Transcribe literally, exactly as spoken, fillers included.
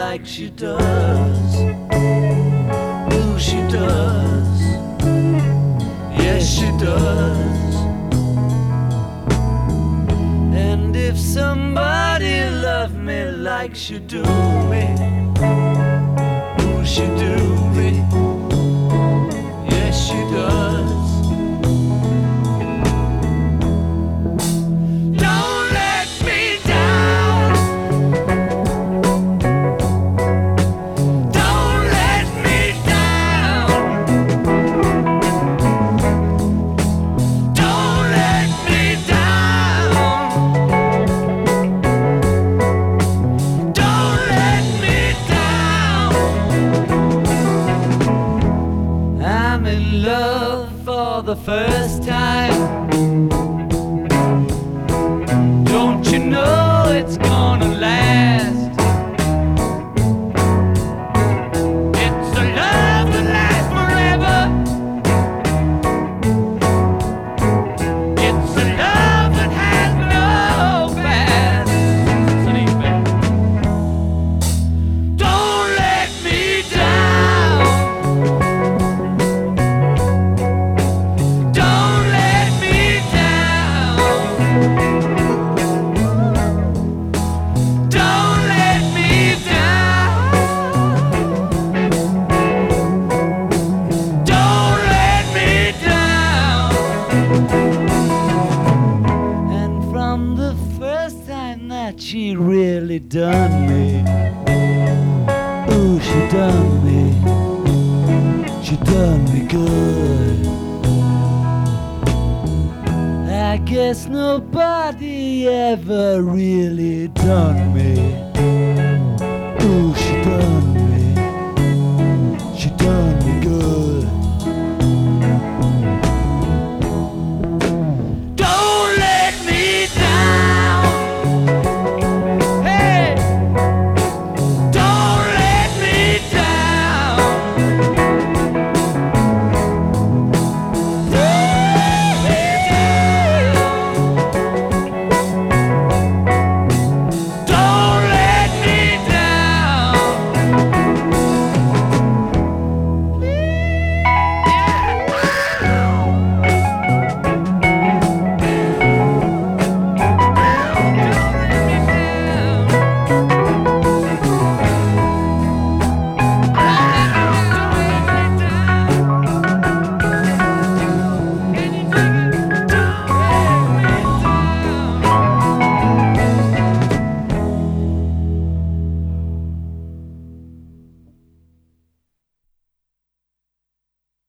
like she does. Ooh, she does. Yes, she does. And if somebody loved me like she do me, ooh, she do me. Yes, she does. For the first time, don't you know it's gonna last? It's a love that lasts forever. It's a love that has no past. Don't let me down. She really done me. Ooh, she done me. She done me good. I guess nobody ever really done me.